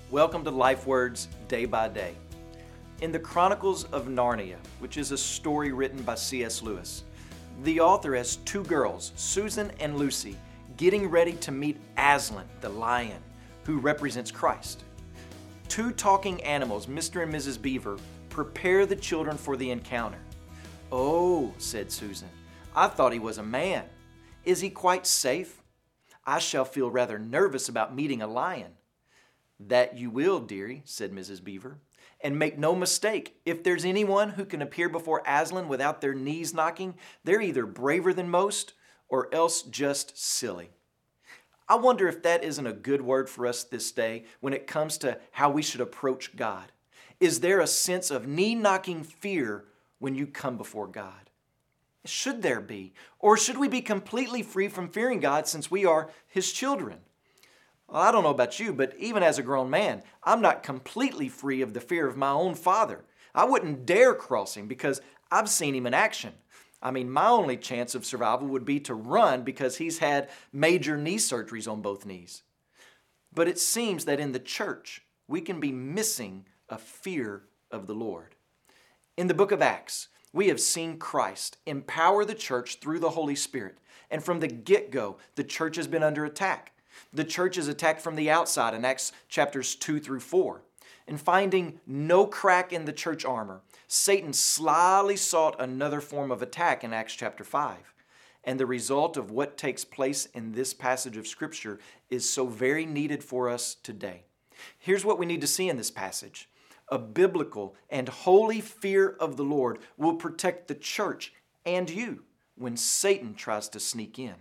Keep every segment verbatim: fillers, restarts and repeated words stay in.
Welcome to Life Words Day by Day. In the Chronicles of Narnia, which is a story written by C S Lewis, the author has two girls, Susan and Lucy, getting ready to meet Aslan, the lion, who represents Christ. Two talking animals, Mister and Missus Beaver, prepare the children for the encounter. "Oh," said Susan, "I thought he was a man. Is he quite safe? I shall feel rather nervous about meeting a lion." "That you will, dearie," said Missus Beaver. "And make no mistake, if there's anyone who can appear before Aslan without their knees knocking, they're either braver than most or else just silly." I wonder if that isn't a good word for us this day when it comes to how we should approach God. Is there a sense of knee-knocking fear when you come before God? Should there be? Or should we be completely free from fearing God since we are His children? Well, I don't know about you, but even as a grown man, I'm not completely free of the fear of my own father. I wouldn't dare cross him because I've seen him in action. I mean, my only chance of survival would be to run because he's had major knee surgeries on both knees. But it seems that in the church, we can be missing a fear of the Lord. In the book of Acts, we have seen Christ empower the church through the Holy Spirit. And from the get-go, the church has been under attack. The church is attacked from the outside in Acts chapters two through four. And finding no crack in the church armor, Satan slyly sought another form of attack in Acts chapter five. And the result of what takes place in this passage of Scripture is so very needed for us today. Here's what we need to see in this passage. A biblical and holy fear of the Lord will protect the church and you when Satan tries to sneak in.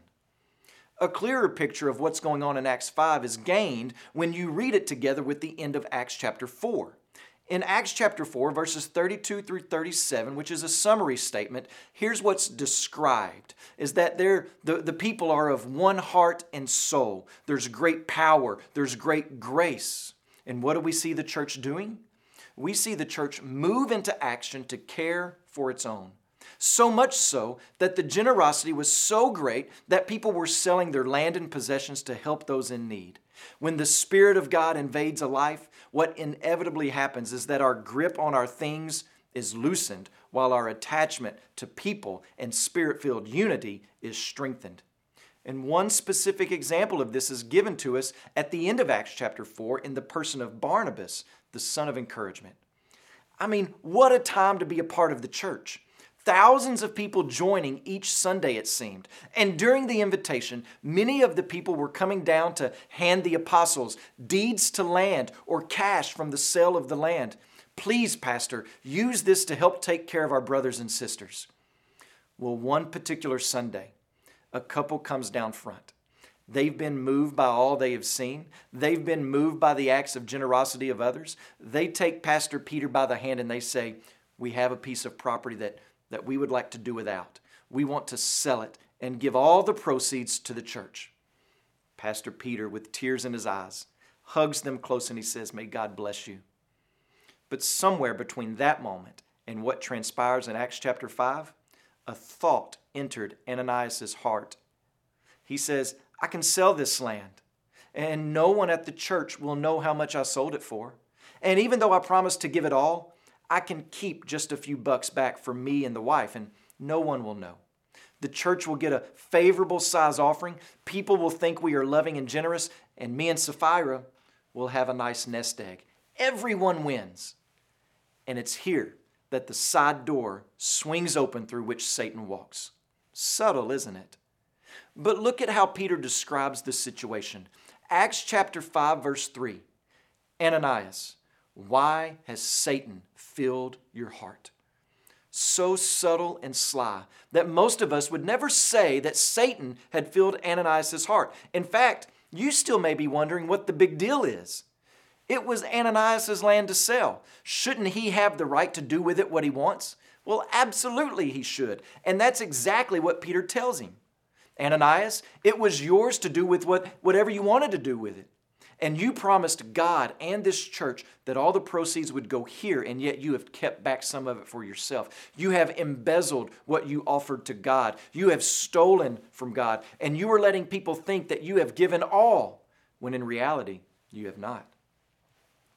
A clearer picture of what's going on in Acts five is gained when you read it together with the end of Acts chapter four. In Acts chapter four, verses thirty-two through thirty-seven, which is a summary statement, here's what's described, is that the, the people are of one heart and soul. There's great power. There's great grace. And what do we see the church doing? We see the church move into action to care for its own. So much so that the generosity was so great that people were selling their land and possessions to help those in need. When the Spirit of God invades a life, what inevitably happens is that our grip on our things is loosened while our attachment to people and Spirit-filled unity is strengthened. And one specific example of this is given to us at the end of Acts chapter four in the person of Barnabas, the son of encouragement. I mean, what a time to be a part of the church. Thousands of people joining each Sunday, it seemed. And during the invitation, many of the people were coming down to hand the apostles deeds to land or cash from the sale of the land. "Please, Pastor, use this to help take care of our brothers and sisters." Well, one particular Sunday, a couple comes down front. They've been moved by all they have seen. They've been moved by the acts of generosity of others. They take Pastor Peter by the hand and they say, "We have a piece of property that that we would like to do without. We want to sell it and give all the proceeds to the church." Pastor Peter, with tears in his eyes, hugs them close and he says, "May God bless you." But somewhere between that moment and what transpires in Acts chapter five, a thought entered Ananias' heart. He says, "I can sell this land, and no one at the church will know how much I sold it for. And even though I promised to give it all, I can keep just a few bucks back for me and the wife, and no one will know. The church will get a favorable size offering. People will think we are loving and generous, and me and Sapphira will have a nice nest egg. Everyone wins." And it's here that the side door swings open through which Satan walks. Subtle, isn't it? But look at how Peter describes the situation. Acts chapter five, verse three. "Ananias, why has Satan filled your heart?" So subtle and sly that most of us would never say that Satan had filled Ananias' heart. In fact, you still may be wondering what the big deal is. It was Ananias' land to sell. Shouldn't he have the right to do with it what he wants? Well, absolutely he should. And that's exactly what Peter tells him. "Ananias, it was yours to do with what, whatever you wanted to do with it. And you promised God and this church that all the proceeds would go here, and yet you have kept back some of it for yourself. You have embezzled what you offered to God. You have stolen from God, and you are letting people think that you have given all, when in reality, you have not."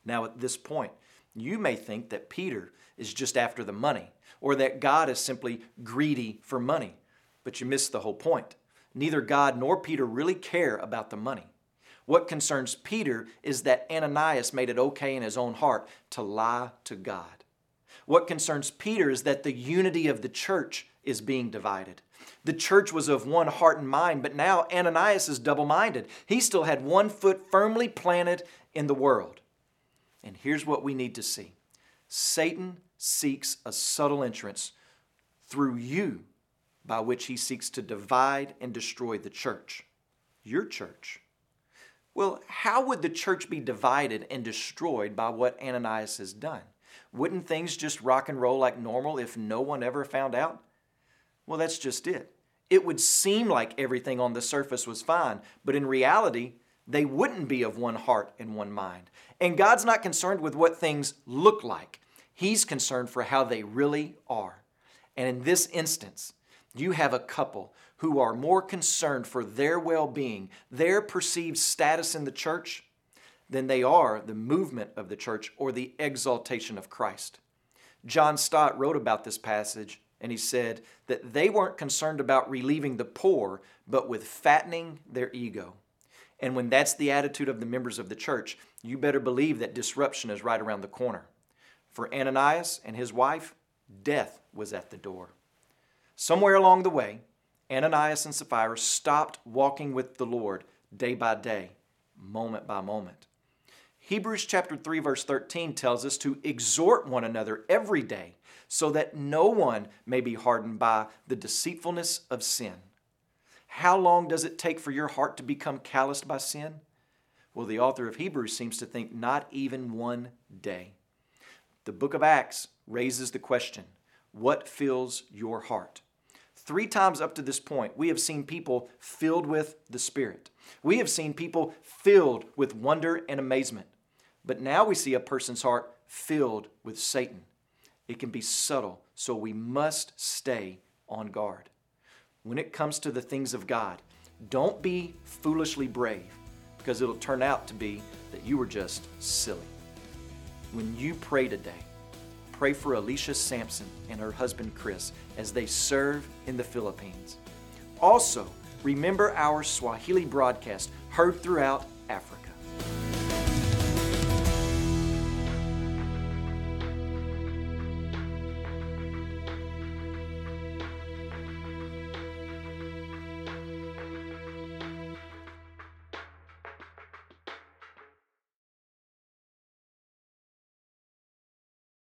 Now, at this point, you may think that Peter is just after the money, or that God is simply greedy for money, but you miss the whole point. Neither God nor Peter really care about the money. What concerns Peter is that Ananias made it okay in his own heart to lie to God. What concerns Peter is that the unity of the church is being divided. The church was of one heart and mind, but now Ananias is double-minded. He still had one foot firmly planted in the world. And here's what we need to see. Satan seeks a subtle entrance through you by which he seeks to divide and destroy the church, your church. Well, how would the church be divided and destroyed by what Ananias has done? Wouldn't things just rock and roll like normal if no one ever found out? Well, that's just it. It would seem like everything on the surface was fine, but in reality, they wouldn't be of one heart and one mind. And God's not concerned with what things look like. He's concerned for how they really are. And in this instance, you have a couple who are more concerned for their well-being, their perceived status in the church, than they are the movement of the church or the exaltation of Christ. John Stott wrote about this passage, and he said that they weren't concerned about relieving the poor, but with fattening their ego. And when that's the attitude of the members of the church, you better believe that disruption is right around the corner. For Ananias and his wife, death was at the door. Somewhere along the way, Ananias and Sapphira stopped walking with the Lord day by day, moment by moment. Hebrews chapter three, verse thirteen tells us to exhort one another every day so that no one may be hardened by the deceitfulness of sin. How long does it take for your heart to become calloused by sin? Well, the author of Hebrews seems to think not even one day. The book of Acts raises the question, what fills your heart? Three times up to this point, we have seen people filled with the Spirit. We have seen people filled with wonder and amazement. But now we see a person's heart filled with Satan. It can be subtle, so we must stay on guard. When it comes to the things of God, don't be foolishly brave, because it'll turn out to be that you were just silly. When you pray today, pray for Alicia Sampson and her husband Chris as they serve in the Philippines. Also, remember our Swahili broadcast heard throughout Africa.